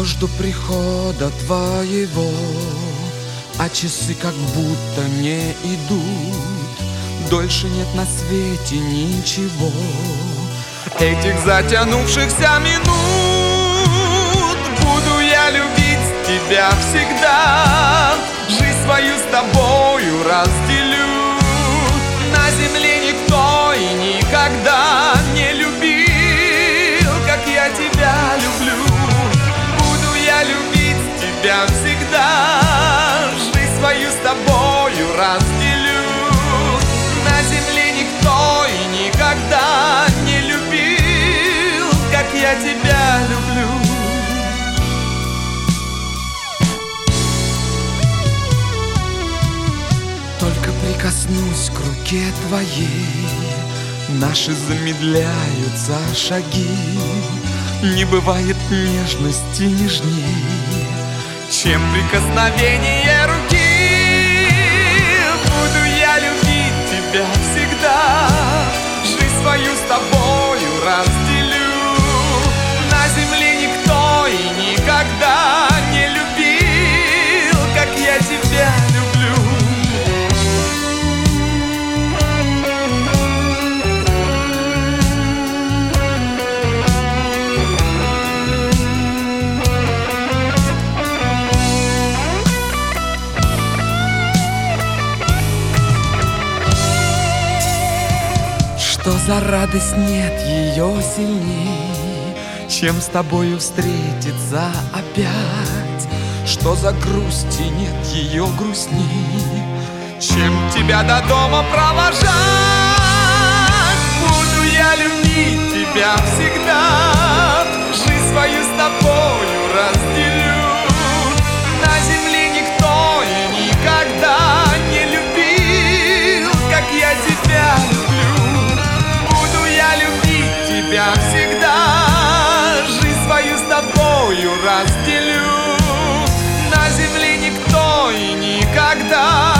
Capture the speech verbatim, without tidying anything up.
снова жду прихода твоего, а часы как будто не идут. Дольше нет на свете ничего, этих затянувшихся минут. Буду я любить тебя всегда, жизнь свою с тобою разделю. На земле никто и никогда не любил, как я тебя люблю. Буду я любить тебя всегда, жизнь свою с тобою разделю. На земле никто и никогда не любил, как я тебя люблю. Только прикоснусь к руке твоей, наши замедляются шаги. Не бывает нежности нежней, чем прикосновение руки. Буду я любить тебя всегда, жизнь свою с тобою разделю. На земле никто и никогда не любил, как я тебя люблю. Что за радость, нет ее сильней, чем с тобою встретиться опять. Что за грусти, нет ее грустней, чем тебя до дома провожать. Буду я любить тебя всегда, жизнь свою с тобою разделю. На земле никто и никогда не любил, как я тебя люблю. Тебя всегда, жизнь свою с тобою разделю. На земле никто и никогда